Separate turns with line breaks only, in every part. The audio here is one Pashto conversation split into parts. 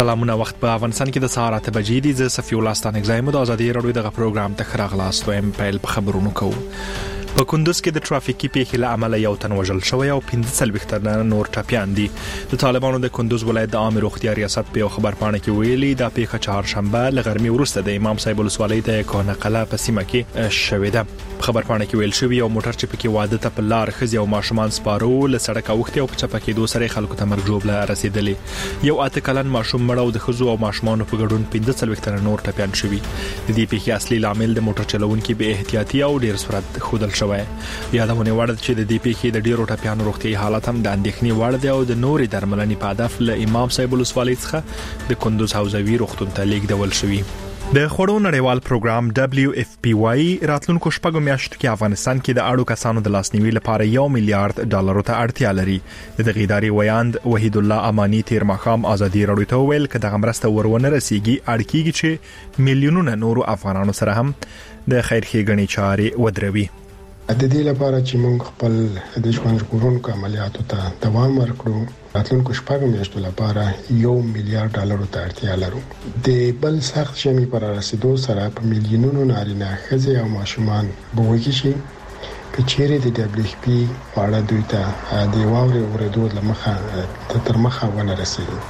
سلامونه وخت په افغانستان کې د سهار 8 بجې دي. زه صفي الله ستانک زایم د ازادي رادیو دغه پروګرام ته خراغلاست وایم. پیل په خبرونو کوو. په کندوز کې د ټرافیکي پیښې له امله یو تن وژل شوی او 15 تنه نور ټپیان دي. د طالبانو د کندوز ولایت د عام روغتیا ریاست په خبر پاڼه کې ویلي دا پیښه چهارشنبه له غرمې وروسته د امام صاحب ولسوالۍ ته کونه قلا په سیمه کې شوې ده. خبر پاڼه کې ویل شوی یو موټر چې پکې واده ته په لار خزي او ماشومان سپارو له سړک اوخته او په چپه کې دوه سره خلکو ته مرګ جوړ رسیدلې. یو اته کلن ماشوم مړ او د خزو او ماشومان په ګډون 15 تنه نور ټپیان شوی. د دې پیښې اصلي عامل د موټر چلوونکي به احتیاطي او ډیر سرعت خودل شوی. یادونه وړ چې د دې پیښې د ډیرو ټپیانو روغتي حالت هم د اندېښنې وړ دی او د نوري درملنې په هدف له امام صاحب ولسوالۍ څخه د کندوز حوزوي روغتون ته لیږدول شوی. د خوړو نړیوال پروګرام WFP راتلونکو شپږو میاشتو کې افغانستان کې د اړو کسانو د لاسنیوي لپاره $1 میلیارډ ته اړتیا لري. د غیداري ویاند وحید الله امانی تیر ماخام ازادي رادیو ته ویل چې د غمرسته ورونه رسیدي اړکیږي چې میلیونونه نورو افغانانو سره هم د خیرخېګنې چارې ودروي.
د دې لپاره چې موږ خپل د ژوند ژغورونکو عملیاتو ته دوام ورکړو راتلونکو شپږو میاشتو لپاره $1 میلیارډ ته اړتیا لرو. د بل سخت ژمي پر رسیدو سره په میلیونونو نارینه ښځې او ماشومان به وږي شي که چیرې د WFP واړه دوی ته د واورې اورېدو لمخه تر مخه ونه رسیږي.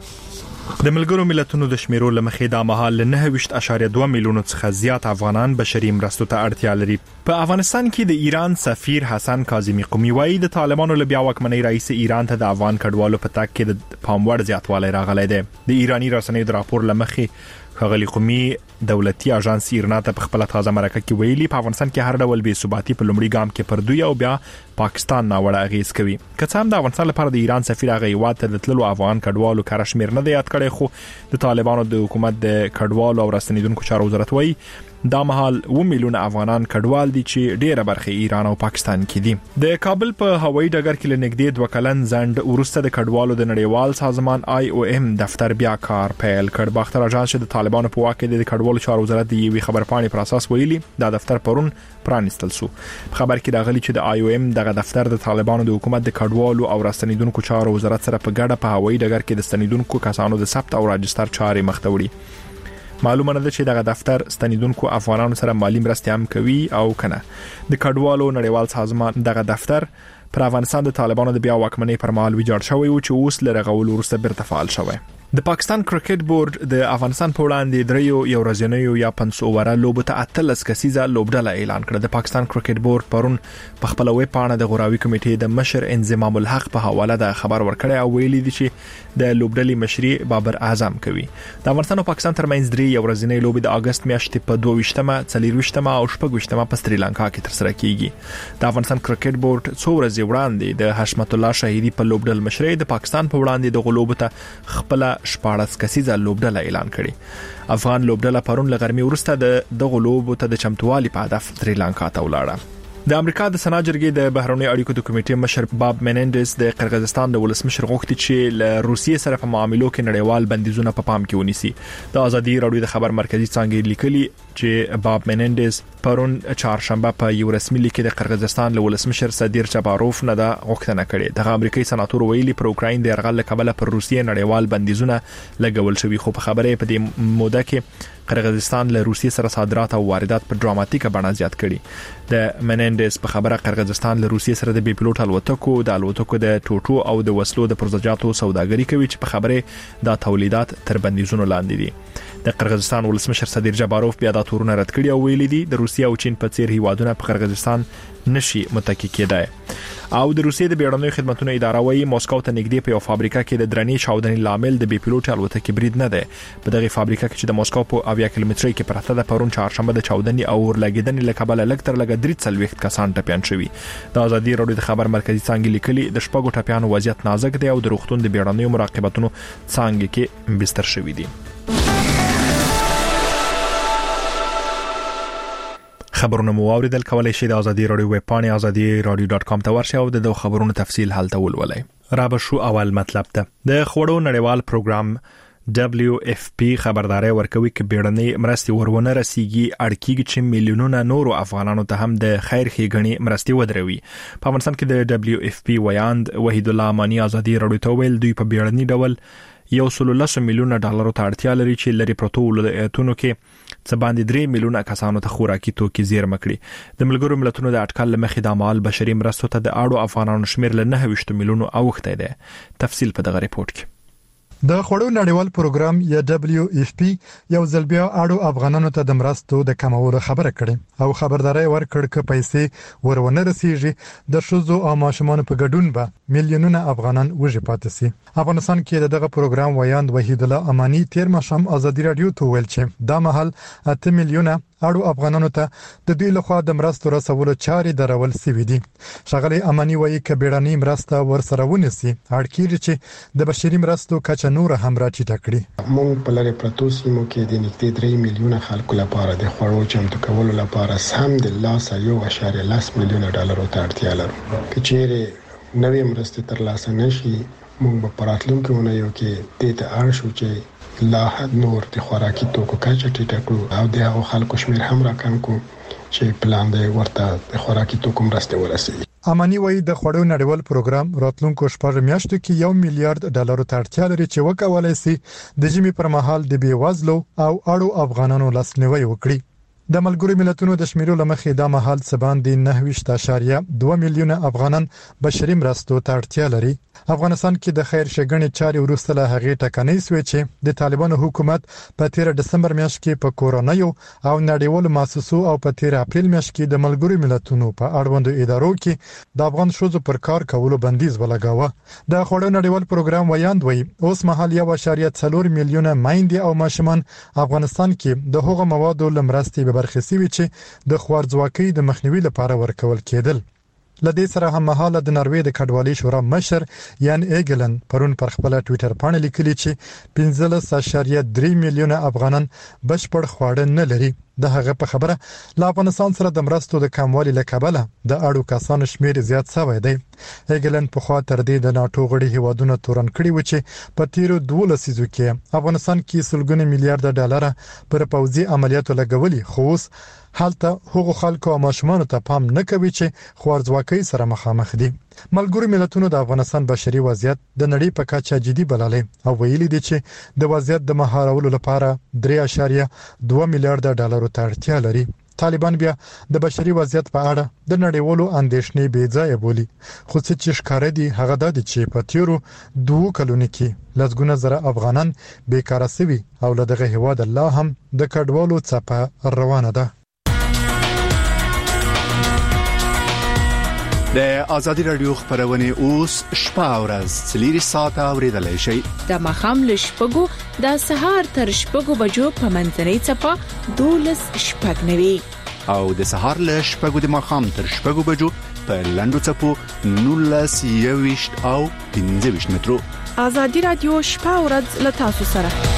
د ملګرو ملتونو د شمیرو لمخې دا مهال 9.2 میلیون څخه زیات افغانان بشري مرستو ته اړتیا لري. په افغانستان کې د ایران سفیر حسن کاظمی قومي وايي د طالبانو له بیا واکمنۍ رئیس ایران ته د افغان کډوالو په تک کې د پاموړ زیاتوالی راغلی دی. د ایرانی رسنیو د راپور لمخې خغلی قومي دولتي اژانس ایرنا ته په خپل تازه مرکه کې ویلي په افغانستان کې هر ډول بې ثباتی په لومړي ګام کې پر دوی او بیا پاکستان ناوړه اغیز کوي. که څه هم د افغانستان لپاره د ایران سفیر هغه هیواد ته د تللو افغان کډوالو کار شمیر نه دی یاد کړی، خو د طالبانو د حکومت د کډوالو او راستنیدونکو چارو وزارت وایي دا مهال 2 میلیون افغانان کډوال دي چې ډیره برخه ایران او پاکستان کې دي. د کابل په هوایي ډګر کې لنګدې 2 کلن ځند ورسته د کډوالو د نړیوال سازمان IOM دفتر بیا کار پیل کړ. باختر اژانس چې د طالبانو په واک کې د کډوالو چارو وزارت د یوې خبر پاڼې پر اساس ویلي دا دفتر پرون پرانستل شو. خبر کې راغلی چې د IOM دغه دفتر د طالبانو د حکومت د کډوالو او راستنیدونکو چارو وزارت سره په ګډه په هوایي ډګر کې د ستنیدونکو کسانو د ثبت او راجستر چارې مخ ته وړي. معلومه ده چې دغه دفتر ستنیدونکو افغانانو سره مالی مرستې هم کوي او کنه. د کډوالو نړیوال سازمان دغه دفتر پر افغانستان د طالبانو د بیا واکمنۍ پر مهال ویجاړ شوی او چې اوس لره غول ورسته بیرته فعال شوی. د پاکستان کرکټ بورډ د افغانستان په وړاندې دریو یو ورځنیو یا 500 اووره لوبو ته 18 کسیزه لوبډله اعلان کړه. د پاکستان کرکټ بورډ پرون په خپل ویب پاڼه د غوراوي کمیټې د مشر انضمام الحق په حواله د خبر ورکړی او ویلي دي چې د لوبډلې مشري بابر اعظم کوي. د افغانستان او پاکستان ترمنځ درې یو ورځنۍ لوبې د اگست میاشتې په 22مه، 24مه او 26مه په سریلانکا کې ترسره کیږي. د افغانستان کرکټ بورډ څو ورځې وړاندې د حشمت الله شهیدی په لوبډل مشري د پاکستان په وړاندې د غلوبو ته خپل 14 کسیزه لوبډله اعلان کړي. افغان لوبډله پرون لغرمي ورسته د غلوبو ته د چمتووالي په هدف سریلانکا ته ولاړه. د امریکا د سنا جرګې د بهرنی اړیکو د کمیټې مشر باب منندز د قرغیزستان د ولسمشر غوښتي چې له روسیې سره په معاملو کې نړیوال بندیزونه په پام کې ونیسي. د ازادي رادیو د خبر مرکزی څنګه لیکلي چې باب منندز پرون چهارشنبه په یو رسمي لیک د قرغیزستان له ولسمشر صدیر چاباروف نه د غوښتنه کړې. د امریکایي سناتور ویلي پر اوکراین د يرغل کبله پر روسیې نړیوال بندیزونه لګول شوی، خو په خبره په دې موده کې قرغیزستان له روسیې سره صادرات او واردات په ډراماتیکه بڼه زیات کړي. د منندز په خبره قرغیزستان له روسیې سره د بي پلوټ الوتکو د ټوټو او د وسلو د پرزجاتو سوداګري کوي چې په خبره دا تولیدات تر بندیزونو لاندې دي. د قرغیزستان ولسمشر صدیر جاباروف بیا دا تورونه رد کړي او ویلي دي د روسیې او چین په څیر هیوادونه په قرغیزستان نشي متکی کېدای. او د روسیې د بیړنیو خدماتو اداره وايي موسکو ته نږدې په یو فابریکه کې د درنې چاودنې لامل د بي پلوټ الوتکې برید نه دی. په دغه فابریکه کې چې د موسکو په 80 کیلومترۍ کې پرته ده پرون چهارشنبه د چاودنې او ورلګیدنې له کبله لږ تر لږه 340 کسان ټپیان شوي. د ازادي رادیو د خبر مرکزی څنګه لیکلي د شپږو ټپیانو وضعیت نازک دی او د روغتون د بیړنیو مراقبتونو څنګه کې بستر شوي دي. خبرونه مو اوریدل، کولای شئ د ازادي رادیو ویب پاڼې azadi.radio.com ته ورشئ او د خبرونو تفصیل هلته ولولئ. را به شو اول مطلب ته د خوړو نړیوال پروګرام WFP خبرداري ورکوي چې بیړنۍ مرستې ورونه رسیږي اړکیږي چې میلیونونه نورو افغانانو ته هم د خیر ښېګڼې مرستې ودروي. په افغانستان کې د WFP ویاند وحید الله امانی ازادي رادیو ته ویل دوی په بیړنۍ ډول $110 میلیونه ته اړتیا لري چې لري پروتو ولایتونو کې څه باندې 3 میلیونه کسانو ته خوراکي توکي زیرمه کړي. د ملګرو ملتونو د اټکل لمخې د مال بشري مرستو ته د اړو افغانانو شمیر له 29 میلیونو اوښته دی. تفصیل په دغه ریپورت کې.
د خوړو نړیوال پروګرام یا WFP یو ځل بیا اړو افغانانو ته د مرستو د کمولو خبره کړې او خبرداري ورکړ چې پیسې ورونه رسیږي د شوزو او ماشومان په ګډون به میلیونونه افغانان وژې پاتې سي. افغانستان کې دغه پروګرام ویاند وحید الله امانی تیر مشام ازادي رادیو ته ویل چې دا مهال 8 میلیونه اړو افغانانو ته د دوی لخوا د مرستو رسولو چارې درول سوي دي. شغله امانی وایي چې بیړنۍ مرسته ورسره ونیسي اړکیږي چې د بشري مرستو کچه نور هم راټیټه کړي.
موږ په لاره پروتو سیمو کې د نږدې 3 میلیونه خلکو لپاره د خوړو چمتو کولو لپاره سم د لاسه $1.10 میلیونه ته اړتیا لرو. کچېره نوې مرستې ترلاسه نشي موږ په راتلونکي اونیو کې د ته اړ شو چې لا حد نور د خوراکي توکو کچه ټیټه کړو او د هغو خلکو شمیر هم راکم کو چې پلان دی ورته د خوراکي توکو مرسته ورسوي.
امانی وایي د خوړو نړیوال پروګرام راتلونکو شپږ میاشتو کې $1 میلیارډ ته اړتیا لري چې وکولای شي د ژمي پر مهال د بیوزلو او اړو افغانانو لاسنیوي وکړي. د ملګرو ملتونو د شمیرو لمخې دا مهال سبان د 9.2 میلیونه افغانان بشري مرستو ته اړتیا لري. افغانستان کې د خیر ښېګڼې چارې وروسته له هغې ټکنۍ شوې چې د طالبانو حکومت په 13 دسمبر میاشت کې په کورونایو او نړیوالو مؤسسو او په 13 اپریل میاشت کې د ملګرو ملتونو په اړوندو ادارو کې د افغان شوزو پر کار کولو بندیز ولګاوه. د خوړو نړیوال پروګرام ویاند وایي اوس مهال 1.4 میلیونه میندې او ماشومان افغانستان کې د هغو موادو لمرستي به برخه سوي چې د خوارځواکۍ د مخنیوي لپاره ورکول کېدل. لدې سره هم مهاله د نروې د کډوالۍ شورا مشر یان ایګلن پرون پر خپل ټوئیټر باندې لیکلي چې 15.3 میلیونه افغانان بشپړ خواړه نه لري. د هغه په خبره لا افغانستان سره د مرستو د کموالي لکبله د اړو کسانو شمیر زیات شوی دی. ایګلن په خوا تر دې د ناتو غړي هیوادونو تورن کړی و چې په تیرو 12 لسیزو کې افغانستان کې $100 میلیارډ پر پوځي عملیاتو لګولي خو حالته هغو خلکو او ماشومانو ته پام نه کوي چې خوارځواکۍ سره مخامخ دي. ملګرو ملتونو د افغانستان بشري وضعیت د نړۍ په کچه جدي بللی او ویلي دي چې د وضعیت د مهارولو لپاره $3.2 میلیارډ ته اړتیا لري. طالبان بیا د بشري وضعیت په اړه د نړیوالو اندېښنې بې ځایه بولي. خو څه چې ښکاره دي هغه دا دي چې په تیرو 2 کلونو کې لسګونه زره افغانان بیکاره شوي او له دغه هیواد الله هم د کډوالو څپه روانه ده.
د آزادی رادیو خبرونه اوس شپه او ورځ 4 ساعته اوریدلای شئ.
د مخام له شپږو د سهار تر شپږو بجو په منځنۍ څپه 12:09
او د سهار له شپږو د مخام تر شپږو بجو په لندو څپو 19:20 او 15 مترو.
آزادی رادیو شپه او ورځ له تاسو سره.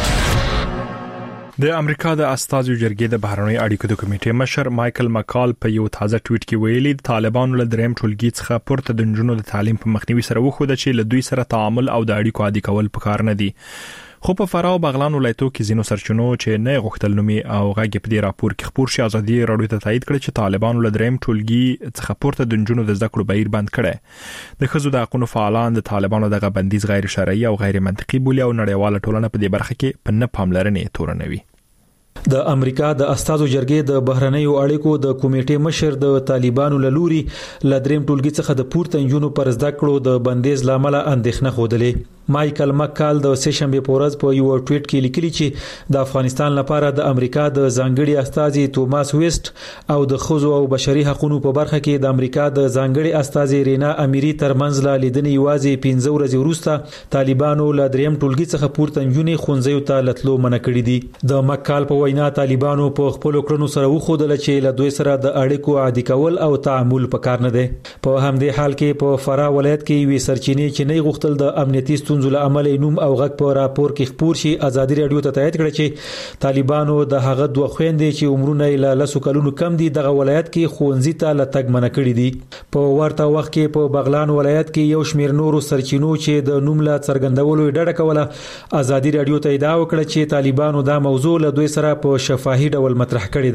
د امریکا د استازو جرګې د بهرنۍ اړیکو د کمیټې مشر مایکل مکال په یو تازه ټویټ کې ویلي طالبانو له دریم ټولګي څخه پورته د نجونو د تعلیم په مخنیوي سره وخوده چې له دوی سره تعامل او د اړیکو عادي کول پکار نه دي. خو په فراه او بغلان ولایتو کې زینو سرچینو چې نه غوښتل نومي او غږ په دې راپور کې خبر شي ازادي رادیو ته تایید کړ چې طالبانو له دریم ټولګي څخه پورته د نجونو د زده کړو بهیر بند کړي. د خزو د حقوقو فعالان د طالبانو دغه بندیز غیر شرعي او غیر منطقي بولي او نړیواله ټولنه په دې برخه کې په نه پاملرنې تورنوي.
د امریکا د استازو جرګې د بهرنیو اړیکو د کمیټې مشر د طالبانو لوري لدریم ټولګي څخه د پورته انجونو پر زده کړو د بندیز لامل اندېښنه خوده. مایکل مکال د سشنبه پورز په یو ټویټ کې لیکلي چې د افغانستان لپاره د امریکا د ځانګړي استازي توماس ویسټ او د خزو او بشري حقوقو په برخه کې د امریکا د ځانګړي استازي رینا اميري ترمنځ لا لیدنې یوازې 15 ورځې وروسته طالبانو له دریم ټولګي څخه پورته انجونې خونځیو ته لتلو منع کړی دي. د مکال په وینا طالبانو په خپل کړنو سره وښودل چې له دوی سره د اړیکو عادي کول او تعامل پکار نه دي. په همدې حال کې په فراه ولایت کې وی سرچینې چې نه غوښتل د امنیتي ستونزو له امله نوم او غږ په راپور کې خبر شي ازادي رادیو ته تایید کړ چې طالبانو د هغه دوه خويندې چې عمرونه یې له 10 کلونو کم دي دغه ولایت کې خونځي ته لټګ منع کړی دي. په ورته وخت کې په بغلان ولایت کې یو شمیر نورو سرچینو چې د نوم له څرګندولو ډډه کوله ازادي رادیو ته ادعا وکړه چې طالبانو دا موضوع له دوی سره په شفاهي ډول مطرح کړی ده.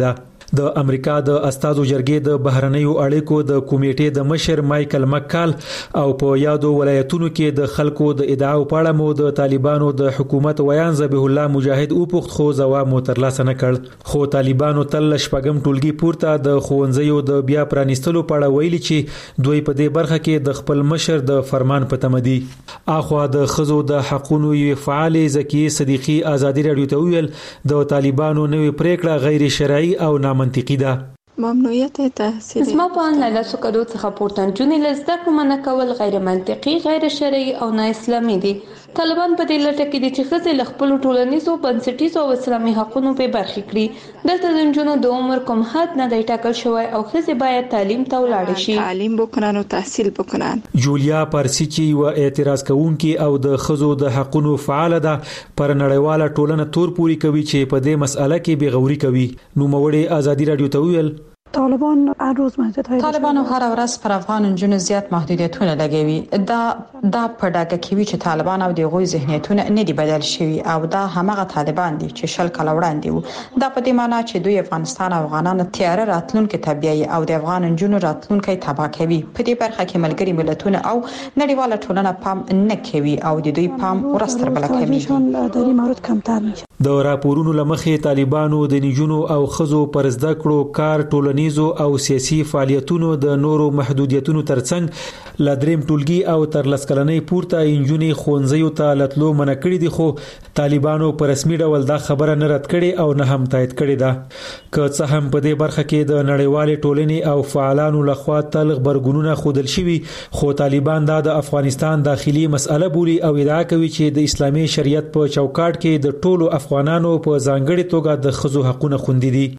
د امریکا د استازو جرګې د بهرنیو اړیکو د کمیټې د مشر مايكل مکال او په یادو ولایتونو کې د خلکو د ادعاو په اړه مو د طالبانو د حکومت ویان ذبیح الله مجاهد او پخت خو جواب مو ترلاسه نه کړ خو طالبانو تل شپږم ټولګي پورته د خوندزیو د بیا پرانیستلو په اړه ویلي چې دوی په دې برخه کې د خپل مشر د فرمان په تمدي اخوا د خزو د حقوقو فعال زکی صدیقی ازادي رادیو ته ویل د طالبانو نوې پریکړه غیر شرعي او نامنطقي ده
ممنوعیت تحصیل
زما په ان له سکرو څخه پورتن جونې لزده کوم نه کول غیر منطقي غیر شرعي او نه اسلامي دي طالبان په دې لټه کې دي چې خزې له خپل ټولنیزو بنسټیزو او اسلامي حقوقو په برخه کړي دلته د جنونو د عمر کوم حد نه دی ټاکل شوی او خزې باید تعلیم ته ولاړ شي
تعلیم وکړي او تحصیل وکړي
جولیا پارسیچی و اعتراض کوونکي او د خزو د حقوقو فعال ده پر نړیواله ټولنه تور پوری کوي چې په دې مسأله کې بغوري کوي نو موړې ازادي رادیو ته ویل
طالبان هر روز محدودیت
طالبانو هر ورځ پر افغان جنونو زیات محدودیتونه لګوي دا په ډاګه کوي چې طالبان او دغه ذهنیتونه نه دي بدل شوی او دا همغه طالبان دي چې شل کله وړاندې وو دا په دې معنی چې دوی افغانستان او افغانانو تیار راتلونکو تبعی او د افغان جنونو راتلونکو تباہ کوي په دې برخه کې ملګری ملتونه او نړیواله ټولنه پام نه کوي او د دوی پام ورستر بل کوي
د مارود کمتر میشه
د راپورونو لمخې طالبانو د نجونو او خزو پر زده کړو کار ټولنیزو او سیاسي فعالیتونو د نورو محدودیتونو ترڅنګ لادریم ټولګي او تر لسکلنۍ پورته انجونی خونځیو ته لټلو منکړي دي خو طالبانو په رسمي ډول دا خبره نه رد کړي او نه هم تایید کړي ده که څه هم په دې برخه کې د نړیوال ټولنې او فعالانو لخوا تل خبرګونونه خودل شوي خو طالبان دا د افغانستان داخلي مسأله بولي او ادعا کوي چې د اسلامي شریعت په چوکاټ کې د ټولو افغانانو په ځانګړي توګه د خزو حقوقونه خوندي دي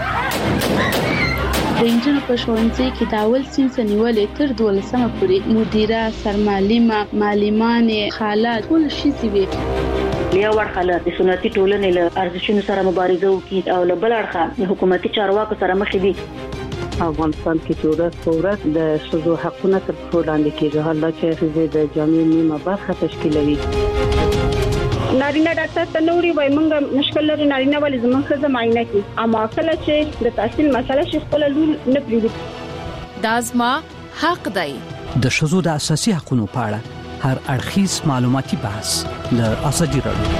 د انجنونو په ښوونځي کې د اول صنف نیولې تر 12مه پورې مدیره سرمعلمه معلمانې خاله ټول شي وي
یو ورخاله د سنتي ټولنې له ارزښتونو سره مبارزه وکړي او له بل اړخه حکومتي چارواکو سره مخ دي
افغانستان کې ورځ په ورځ د شذو حقوقونه تر پښو لاندې کېږي حالات چې د جامعې نیمه برخه تشکیلوي
نارینه ډاکټر ته نوري وای مونږ مشکل لري نارینه ولې زموږ خزه معاینه کی اما کله چې د تحصیل مسله شي خپل لول نه پریږدي
دا زما حق دی
د شذو د اساسي حقوقو په اړه هر اړخیز معلوماتي بحث له ازادي رادیو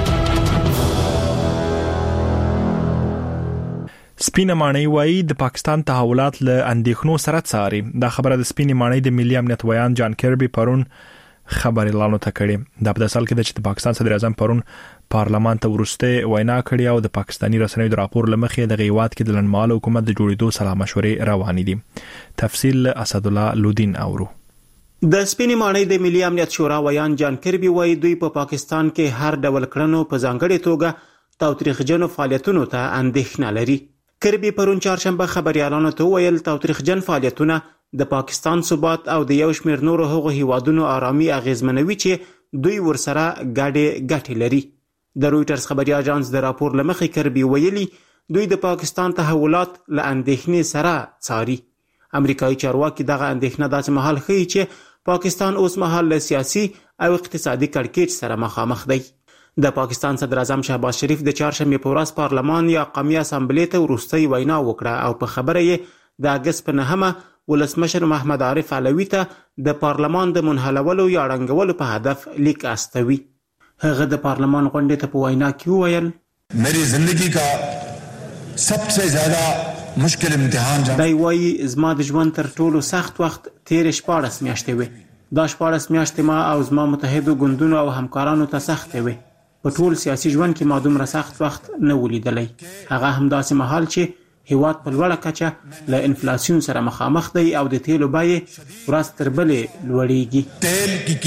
سپینه ماڼۍ وایي د پاکستان تحولات له اندېښنو سره څاري دا خبره د سپینې ماڼۍ د ملي امنیت ویان جان کربي پرون خبر اعلان کړي دا په داسال کې چې د پاکستان صدر اعظم پرون پارلمان ته ورسته وینا کړې او د پاکستاني رسنیو د راپور لمخې د غیوات کې د لنمال حکومت د جوړېدو سلا مشورې روان دي تفصیل اسد الله لودین اورو
د سپینې ماڼۍ د ملي امنیت شورا ویان جان کربي وایي دوی په پاکستان کې هر ډول کړنو په ځانګړي توګه تاوتریخجنو فعالیتونو ته اندېښنه لري کربي پرون چهارشنبه خبريالانو ته ویل تاوتریخجن فعالیتونه د پاکستان ثبات او د یو شمېر نورو هغو هیوادونو آرامي اغیزمنوي چې دوی ورسره ګټې لري د رويټرز خبري اژانس د راپور لمخې کربي ویلي دوی د پاکستان تحولات له اندېښنې سره څاري امریکایي چارواکي دغه اندېښنه داسې مهال ښیي چې پاکستان اوس مهال له سیاسي او اقتصادي کړکېچ سره مخامخ دی د پاکستان صدر اعظم شهباز شریف د چهارشنبه په ورځ پارلمان یا قومي اسامبلې ته وروستۍ وینا وکړه او په خبره یې د اگست په 9 ولسمشر محمد عارف علوي ته د پارلمان د منحلولو یا ړنګولو په هدف لیک استوي هغه د پارلمان غونډې ته په وینا کې وویل
मेरी जिंदगी का सबसे ज्यादा मुश्किल امتحان
دی وایي زما د ژوند تر ټولو سخت وخت تیر 14 میاشتې وې دا 14 میاشتې ما او زما متحدو ګوندونو او همکارانو ته سخت وې په ټول سیاسي ژوند کې ما دومره سخت وخت نه ولیدلی هغه هم داسې مهال چې هیواد په لوړه کچه له انفلاسیون سره مخامخ دی او د تیلو بیې ورځ تر بلې لوړېږي
تیل کی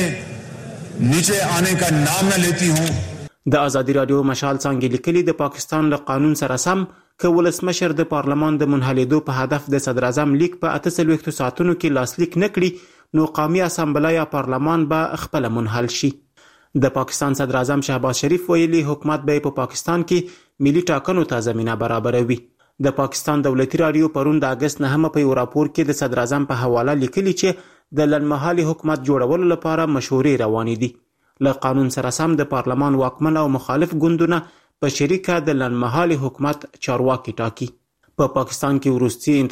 قیمتیں نیچے آنے کا نام نہ لیتی ہوں
د ازادي رادیو مشال څنګه لیکلي د پاکستان له قانون سره سم که ولسمشر د پارلمان د منحلېدو په هدف د صدر اعظم لیک په 48 ساعتونو کې لاسلیک نکړي نو قومي اسامبله یا پارلمان به خپل منحل شي د پاکستان صدر اعظم شهباز شریف ویلي حکومت به په پاکستان کې ملي ټاکنو ته زمينه برابروي د پاکستان دولتي رادیو پرون د اگست 9 په یو راپور کې د صدر اعظم په حواله لیکلي چې د لنمحالي حکومت جوړولو لپاره مشورې روانې دي له قانون سره سم د پارلمان واکمن او مخالف ګوندونه په شریکه د لنمحالي حکومت چارواکي ټاکي په پاکستان کې وروستي